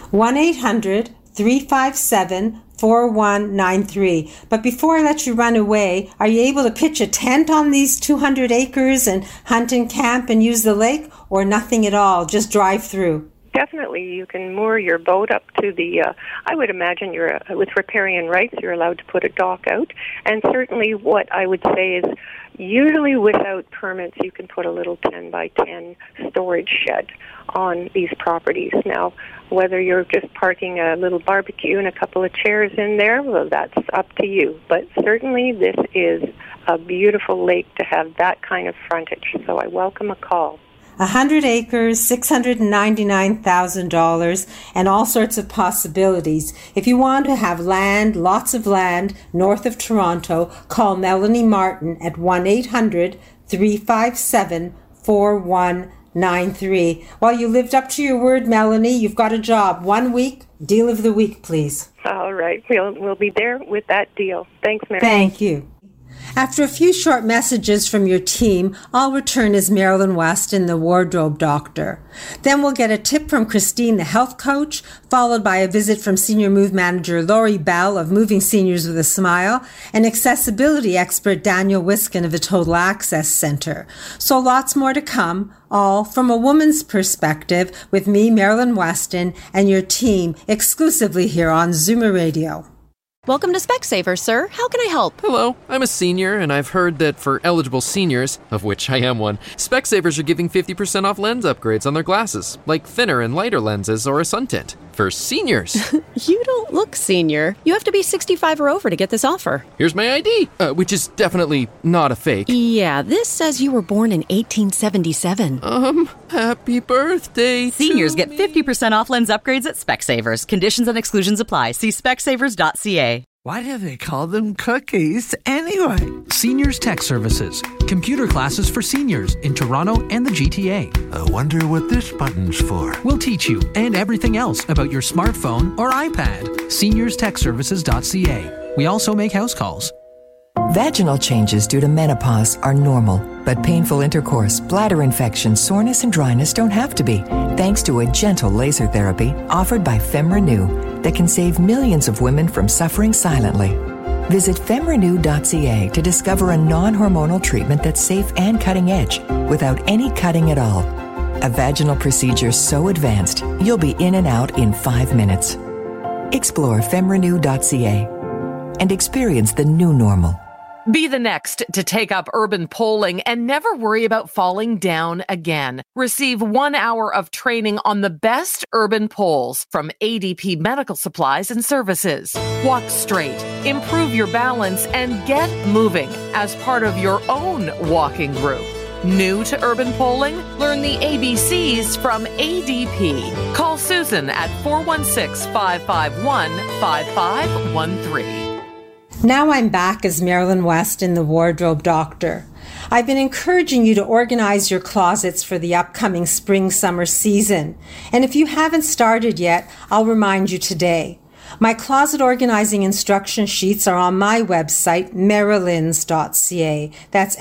1-800-357-4193. But before I let you run away, are you able to pitch a tent on these 200 acres and hunt and camp and use the lake, or nothing at all, just drive through? Definitely, you can moor your boat up to the, I would imagine with riparian rights, you're allowed to put a dock out. And certainly what I would say is usually without permits, you can put a little 10 by 10 storage shed on these properties. Now, whether you're just parking a little barbecue and a couple of chairs in there, well, that's up to you. But certainly this is a beautiful lake to have that kind of frontage. So I welcome a call. 100 acres, $699,000, and all sorts of possibilities. If you want to have land, lots of land, north of Toronto, call Melanie Martin at 1-800-357-4193. Well, you lived up to your word, Melanie. You've got a job. 1 week, deal of the week, please. All right. We'll be there with that deal. Thanks, Mary. Thank you. After a few short messages from your team, I'll return as Marilyn Weston, the Wardrobe Doctor. Then we'll get a tip from Christine, the health coach, followed by a visit from Senior Move Manager Lori Bell of Moving Seniors with a Smile, and accessibility expert Daniel Wiskin of the Total Access Center. So lots more to come, all from a woman's perspective, with me, Marilyn Weston, and your team, exclusively here on Zoomer Radio. Welcome to Specsavers, sir. How can I help? Hello, I'm a senior, and I've heard that for eligible seniors, of which I am one, Specsavers are giving 50% off lens upgrades on their glasses, like thinner and lighter lenses or a sun tint. For seniors. You don't look senior. You have to be 65 or over to get this offer. Here's my ID, which is definitely not a fake. Yeah, this says you were born in 1877. Happy birthday. Seniors get 50% off lens upgrades at Specsavers. Conditions and exclusions apply. See specsavers.ca. Why do they call them cookies anyway? Seniors Tech Services. Computer classes for seniors in Toronto and the GTA. I wonder what this button's for. We'll teach you and everything else about your smartphone or iPad. SeniorsTechServices.ca. We also make house calls. Vaginal changes due to menopause are normal, but painful intercourse, bladder infection, soreness, and dryness don't have to be, thanks to a gentle laser therapy offered by FemRenew that can save millions of women from suffering silently. Visit femrenew.ca to discover a non-hormonal treatment that's safe and cutting edge without any cutting at all. A vaginal procedure so advanced, you'll be in and out in 5 minutes. Explore femrenew.ca and experience the new normal. Be the next to take up urban polling and never worry about falling down again. Receive 1 hour of training on the best urban polls from ADP Medical Supplies and Services. Walk straight, improve your balance, and get moving as part of your own walking group. New to urban polling? Learn the ABCs from ADP. Call Susan at 416-551-5513. Now I'm back as Marilyn Weston, the Wardrobe Doctor. I've been encouraging you to organize your closets for the upcoming spring-summer season. And if you haven't started yet, I'll remind you today. My closet organizing instruction sheets are on my website, marilyns.ca. That's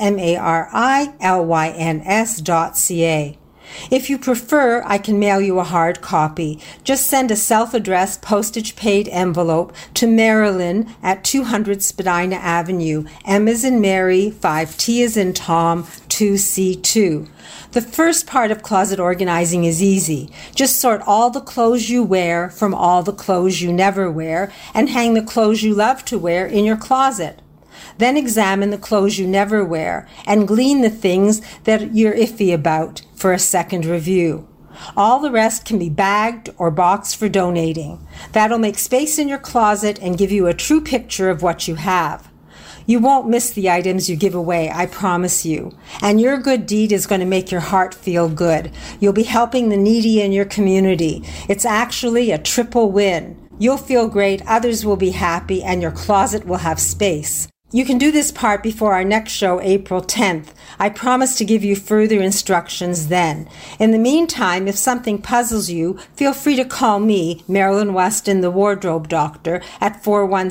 MARILYNS.ca. If you prefer, I can mail you a hard copy. Just send a self-addressed postage-paid envelope to Marilyn at 200 Spadina Avenue, M as in Mary, 5T as in Tom, 2C2. The first part of closet organizing is easy. Just sort all the clothes you wear from all the clothes you never wear and hang the clothes you love to wear in your closet. Then examine the clothes you never wear and glean the things that you're iffy about for a second review. All the rest can be bagged or boxed for donating. That'll make space in your closet and give you a true picture of what you have. You won't miss the items you give away, I promise you. And your good deed is going to make your heart feel good. You'll be helping the needy in your community. It's actually a triple win. You'll feel great, others will be happy, and your closet will have space. You can do this part before our next show, April 10th. I promise to give you further instructions then. In the meantime, if something puzzles you, feel free to call me, Marilyn Weston, the Wardrobe Doctor, at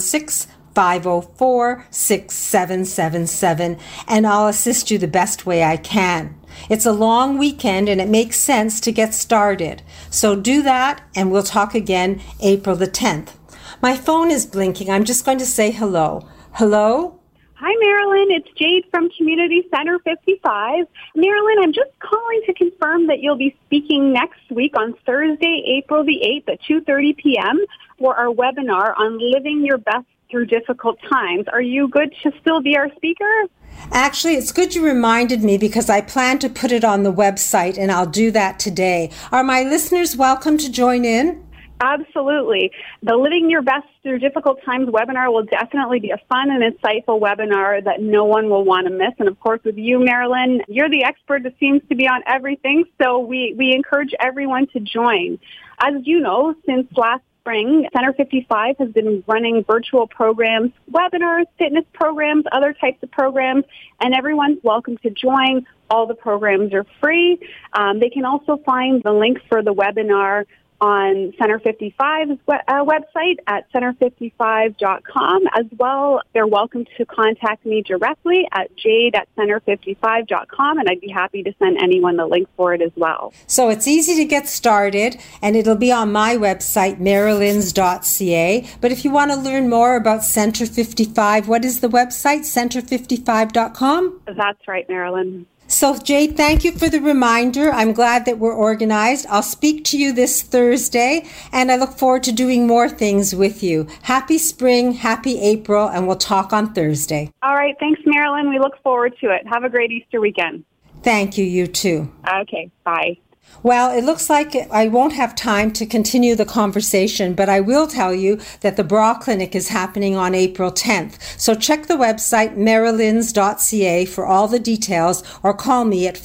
416-504-6777, and I'll assist you the best way I can. It's a long weekend and it makes sense to get started. So do that and we'll talk again April the 10th. My phone is blinking. I'm just going to say hello. Hello? Hi, Marilyn. It's Jade from Community Center 55. Marilyn, I'm just calling to confirm that you'll be speaking next week on Thursday, April the 8th at 2:30 p.m. for our webinar on living your best through difficult times. Are you good to still be our speaker? Actually, it's good you reminded me because I plan to put it on the website and I'll do that today. Are my listeners welcome to join in? Absolutely. The Living Your Best Through Difficult Times webinar will definitely be a fun and insightful webinar that no one will want to miss. And of course, with you, Marilyn, you're the expert that seems to be on everything, so we encourage everyone to join. As you know, since last spring, Center 55 has been running virtual programs, webinars, fitness programs, other types of programs, and everyone's welcome to join. All the programs are free. They can also find the link for the webinar on Center 55's website at center55.com. As well, they're welcome to contact me directly at jade@center55.com, and I'd be happy to send anyone the link for it as well. So it's easy to get started, and it'll be on my website, marilyns.ca. But if you want to learn more about Center 55, what is the website, center55.com? That's right, Marilyn. So, Jade, thank you for the reminder. I'm glad that we're organized. I'll speak to you this Thursday, and I look forward to doing more things with you. Happy spring, happy April, and we'll talk on Thursday. All right. Thanks, Marilyn. We look forward to it. Have a great Easter weekend. Thank you. You too. Okay. Bye. Well, it looks like I won't have time to continue the conversation, but I will tell you that the Bra Clinic is happening on April 10th. So check the website, marilyns.ca, for all the details, or call me at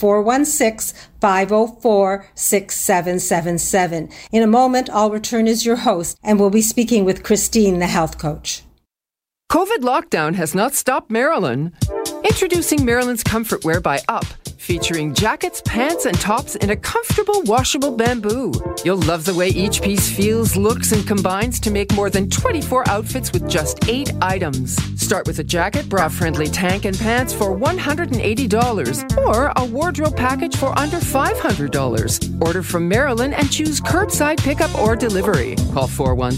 416-504-6777. In a moment, I'll return as your host, and we'll be speaking with Christine, the health coach. COVID lockdown has not stopped Marilyn. Introducing Marilyn's Comfort Wear by Up, featuring jackets, pants, and tops in a comfortable, washable bamboo. You'll love the way each piece feels, looks, and combines to make more than 24 outfits with just 8 items. Start with a jacket, bra-friendly tank, and pants for $180, or a wardrobe package for under $500. Order from Marilyn and choose curbside pickup or delivery. Call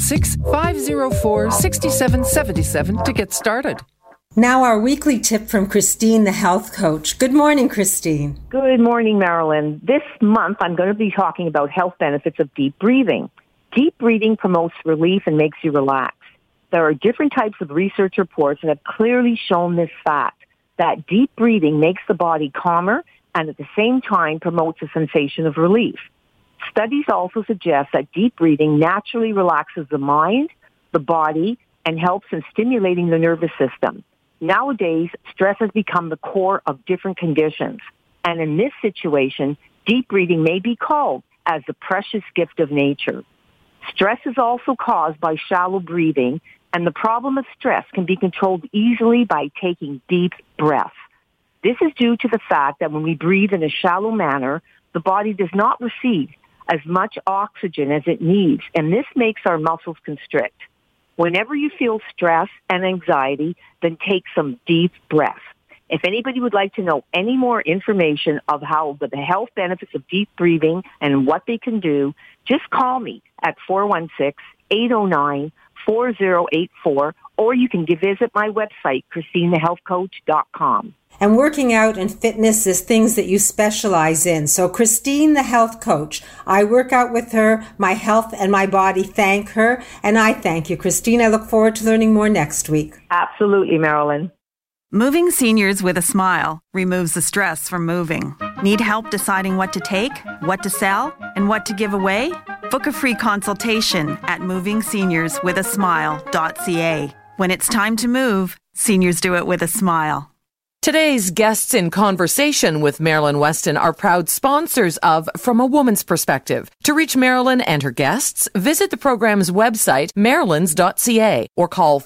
416-504-6777 to get started. Now our weekly tip from Christine, the health coach. Good morning, Christine. Good morning, Marilyn. This month, I'm going to be talking about health benefits of deep breathing. Deep breathing promotes relief and makes you relax. There are different types of research reports that have clearly shown this fact, that deep breathing makes the body calmer and at the same time promotes a sensation of relief. Studies also suggest that deep breathing naturally relaxes the mind, the body, and helps in stimulating the nervous system. Nowadays, stress has become the core of different conditions. And in this situation, deep breathing may be called as the precious gift of nature. Stress is also caused by shallow breathing, and the problem of stress can be controlled easily by taking deep breaths. This is due to the fact that when we breathe in a shallow manner, the body does not receive as much oxygen as it needs, and this makes our muscles constrict. Whenever you feel stress and anxiety, then take some deep breaths. If anybody would like to know any more information of how the health benefits of deep breathing and what they can do, just call me at 416-809-4084, or you can visit my website, ChristineTheHealthCoach.com. And working out and fitness is things that you specialize in. So Christine, the health coach, I work out with her. My health and my body thank her. And I thank you, Christine. I look forward to learning more next week. Absolutely, Marilyn. Moving seniors with a smile removes the stress from moving. Need help deciding what to take, what to sell, and what to give away? Book a free consultation at movingseniorswithasmile.ca. When it's time to move, Seniors do it with a smile. Today's guests in conversation with Marilyn Weston are proud sponsors of From a Woman's Perspective. To reach Marilyn and her guests, visit the program's website, marilyns.ca, or call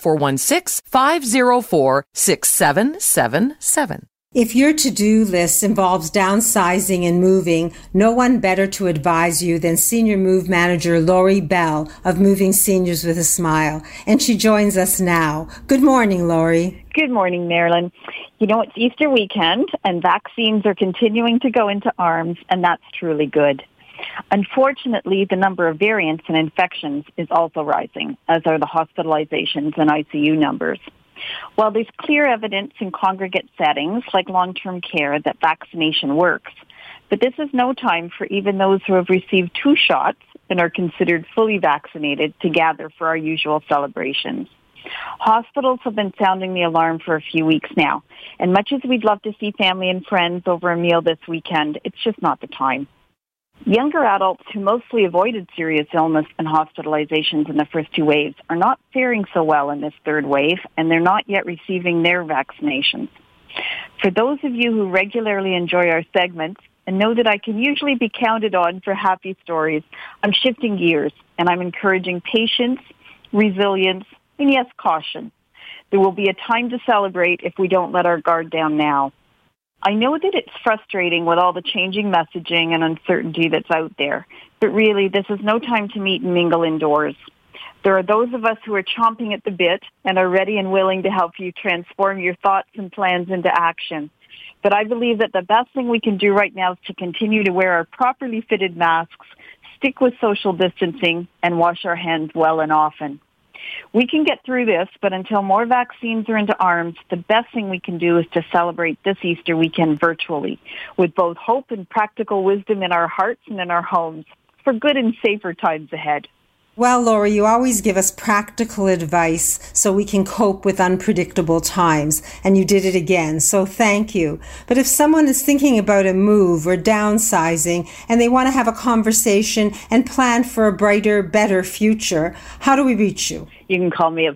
416-504-6777. If your to-do list involves downsizing and moving, no one better to advise you than Senior Move Manager Lori Bell of Moving Seniors with a Smile. And she joins us now. Good morning, Lori. Good morning, Marilyn. You know, it's Easter weekend, and vaccines are continuing to go into arms, and that's truly good. Unfortunately, the number of variants and infections is also rising, as are the hospitalizations and ICU numbers. While there's clear evidence in congregate settings like long-term care that vaccination works, but this is no time for even those who have received 2 shots and are considered fully vaccinated to gather for our usual celebrations. Hospitals have been sounding the alarm for a few weeks now, and much as we'd love to see family and friends over a meal this weekend, it's just not the time. Younger adults who mostly avoided serious illness and hospitalizations in the first 2 waves are not faring so well in this 3rd wave, and they're not yet receiving their vaccinations. For those of you who regularly enjoy our segments and know that I can usually be counted on for happy stories, I'm shifting gears, and I'm encouraging patience, resilience, and yes, caution. There will be a time to celebrate if we don't let our guard down now. I know that it's frustrating with all the changing messaging and uncertainty that's out there, but really this is no time to meet and mingle indoors. There are those of us who are chomping at the bit and are ready and willing to help you transform your thoughts and plans into action. But I believe that the best thing we can do right now is to continue to wear our properly fitted masks, stick with social distancing, and wash our hands well and often. We can get through this, but until more vaccines are into arms, the best thing we can do is to celebrate this Easter weekend virtually, with both hope and practical wisdom in our hearts and in our homes, for good and safer times ahead. Well, Lori, you always give us practical advice so we can cope with unpredictable times, and you did it again, so thank you. But if someone is thinking about a move or downsizing and they want to have a conversation and plan for a brighter, better future, how do we reach you? You can call me at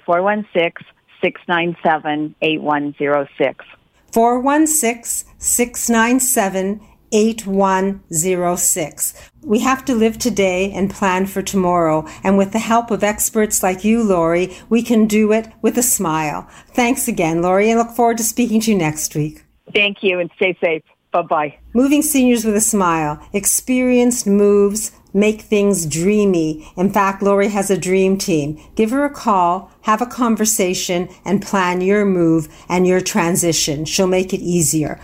416-697-8106. 416-697-8106. We have to live today and plan for tomorrow, and with the help of experts like you, Lori, we can do it with a smile. Thanks again, Lori, and look forward to speaking to you next week. Thank you, and stay safe. Bye-bye. Moving Seniors with a Smile. Experienced moves make things dreamy. In fact, Lori has a dream team. Give her a call, have a conversation, and plan your move and your transition. She'll make it easier.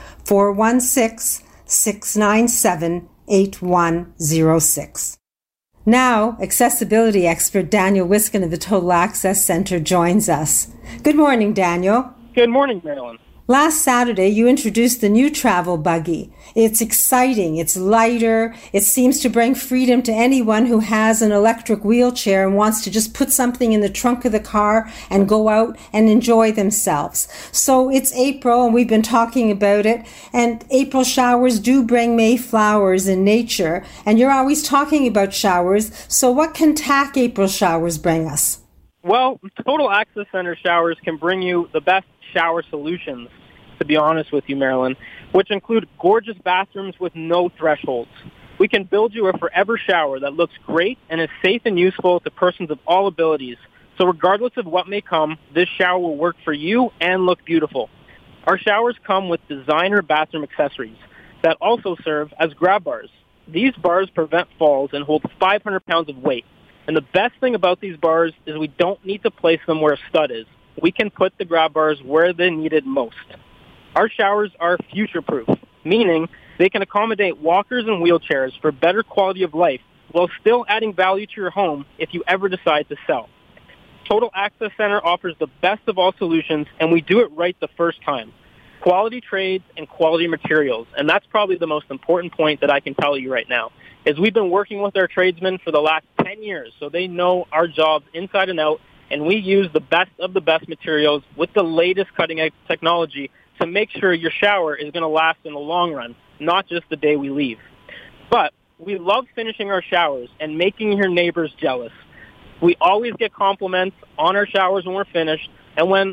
416-697-8106. Now, accessibility expert Daniel Wiskin of the Total Access Center joins us. Good morning, Daniel. Good morning, Marilyn. Last Saturday, you introduced the new travel buggy. It's exciting, it's lighter, it seems to bring freedom to anyone who has an electric wheelchair and wants to just put something in the trunk of the car and go out and enjoy themselves. So it's April, and we've been talking about it, and April showers do bring May flowers in nature, and you're always talking about showers, so what can TAC April showers bring us? Well, Total Access Center showers can bring you the best shower solutions, to be honest with you, Marilyn, which include gorgeous bathrooms with no thresholds. We can build you a forever shower that looks great and is safe and useful to persons of all abilities. So regardless of what may come, this shower will work for you and look beautiful. Our showers come with designer bathroom accessories that also serve as grab bars. These bars prevent falls and hold 500 pounds of weight. And the best thing about these bars is we don't need to place them where a stud is. We can put the grab bars where they're needed most. Our showers are future-proof, meaning they can accommodate walkers and wheelchairs for better quality of life while still adding value to your home if you ever decide to sell. Total Access Center offers the best of all solutions, and we do it right the first time. Quality trades and quality materials, and that's probably the most important point that I can tell you right now, is we've been working with our tradesmen for the last 10 years, so they know our jobs inside and out, and we use the best of the best materials with the latest cutting-edge technology to make sure your shower is going to last in the long run, not just the day we leave. But we love finishing our showers and making your neighbors jealous. We always get compliments on our showers when we're finished, and when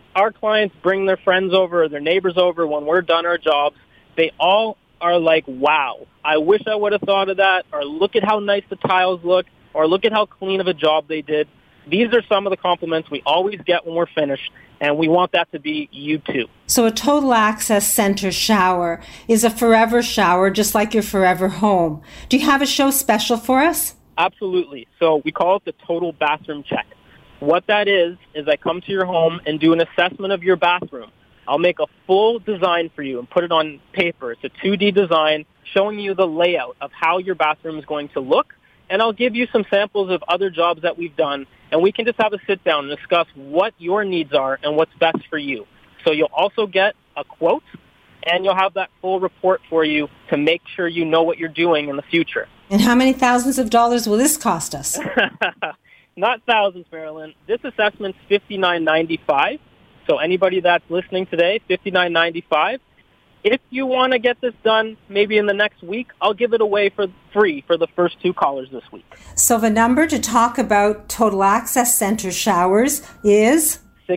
our clients bring their friends over or their neighbors over when we're done our jobs, they all are like, wow, I wish I would have thought of that, or look at how nice the tiles look, or look at how clean of a job they did. These are some of the compliments we always get when we're finished, and we want that to be you too. So a Total Access Center shower is a forever shower, just like your forever home. Do you have a show special for us? Absolutely. So we call it the Total Bathroom Check. What that is I come to your home and do an assessment of your bathroom. I'll make a full design for you and put it on paper. It's a 2D design showing you the layout of how your bathroom is going to look. And I'll give you some samples of other jobs that we've done. And we can just have a sit down and discuss what your needs are and what's best for you. So you'll also get a quote, and you'll have that full report for you to make sure you know what you're doing in the future. And how many thousands of dollars will this cost us? Not thousands, Marilyn. This assessment's $59.95. So anybody that's listening today, $59.95. If you want to get this done maybe in the next week, I'll give it away for free for the first 2 callers this week. So the number to talk about Total Access Center showers is?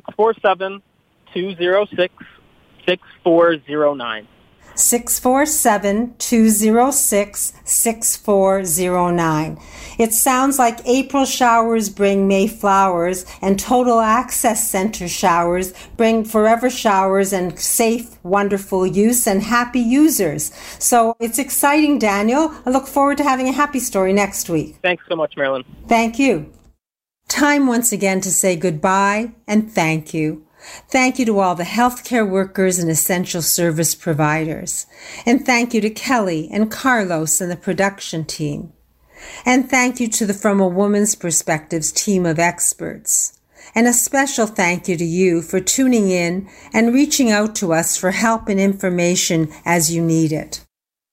647-206-6409. 647-206-6409. It sounds like April showers bring May flowers, and Total Access Center showers bring forever showers and safe, wonderful use and happy users. So it's exciting, Daniel. I look forward to having a happy story next week. Thanks so much, Marilyn. Thank you. Time once again to say goodbye and thank you. Thank you to all the healthcare workers and essential service providers. And thank you to Kelly and Carlos and the production team. And thank you to the From a Woman's Perspectives team of experts. And a special thank you to you for tuning in and reaching out to us for help and information as you need it.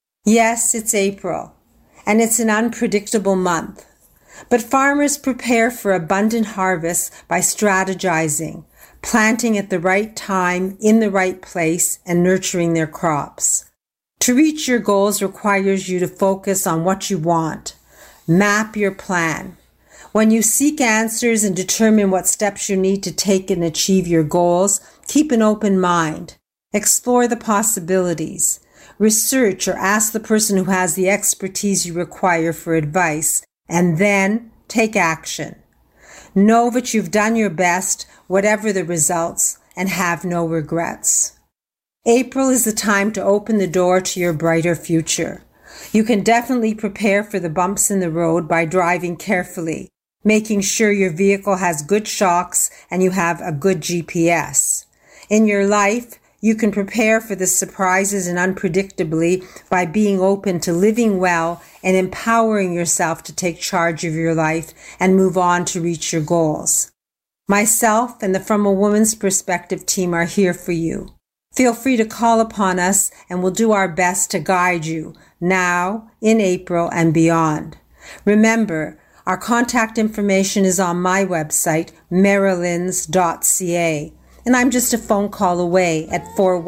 Yes, it's April, and it's an unpredictable month. But farmers prepare for abundant harvests by strategizing, planting at the right time, in the right place, and nurturing their crops. To reach your goals requires you to focus on what you want. Map your plan. When you seek answers and determine what steps you need to take and achieve your goals, keep an open mind. Explore the possibilities. Research or ask the person who has the expertise you require for advice, and then take action. Know that you've done your best, whatever the results, and have no regrets. April is the time to open the door to your brighter future. You can definitely prepare for the bumps in the road by driving carefully, making sure your vehicle has good shocks and you have a good GPS. In your life, you can prepare for the surprises and unpredictably by being open to living well and empowering yourself to take charge of your life and move on to reach your goals. Myself and the From a Woman's Perspective team are here for you. Feel free to call upon us and we'll do our best to guide you now, in April, and beyond. Remember, our contact information is on my website, marilyns.ca. And I'm just a phone call away at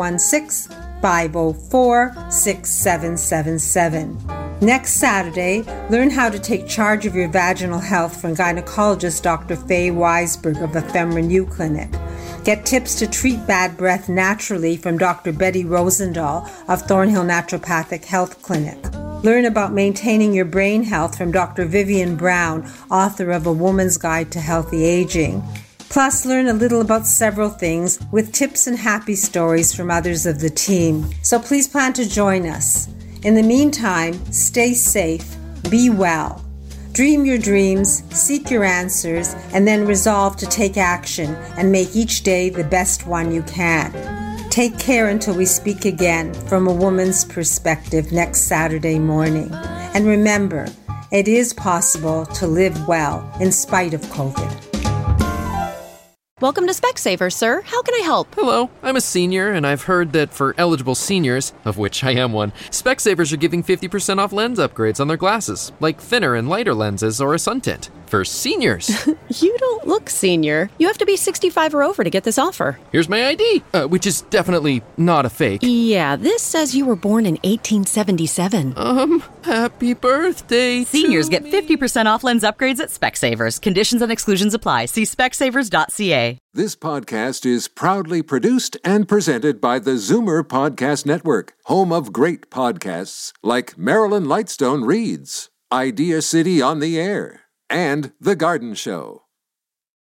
416-504-6777. Next Saturday, learn how to take charge of your vaginal health from gynecologist Dr. Faye Weisberg of the FemRenew Clinic. Get tips to treat bad breath naturally from Dr. Betty Rosendahl of Thornhill Naturopathic Health Clinic. Learn about maintaining your brain health from Dr. Vivian Brown, author of A Woman's Guide to Healthy Aging. Plus, learn a little about several things with tips and happy stories from others of the team. So please plan to join us. In the meantime, stay safe, be well. Dream your dreams, seek your answers, and then resolve to take action and make each day the best one you can. Take care until we speak again From a Woman's Perspective next Saturday morning. And remember, it is possible to live well in spite of COVID. Welcome to Specsavers, sir. How can I help? Hello, I'm a senior, and I've heard that for eligible seniors, of which I am one, Specsavers are giving 50% off lens upgrades on their glasses, like thinner and lighter lenses or a sun tint. For seniors. You don't look senior. You have to be 65 or over to get this offer. Here's my ID, which is definitely not a fake. Yeah, this says you were born in 1877. Happy birthday. Seniors get 50% off lens upgrades at Specsavers. Conditions and exclusions apply. See specsavers.ca. This podcast is proudly produced and presented by the Zoomer Podcast Network, home of great podcasts like Marilyn Lightstone Reads, Idea City on the Air, and The Garden Show.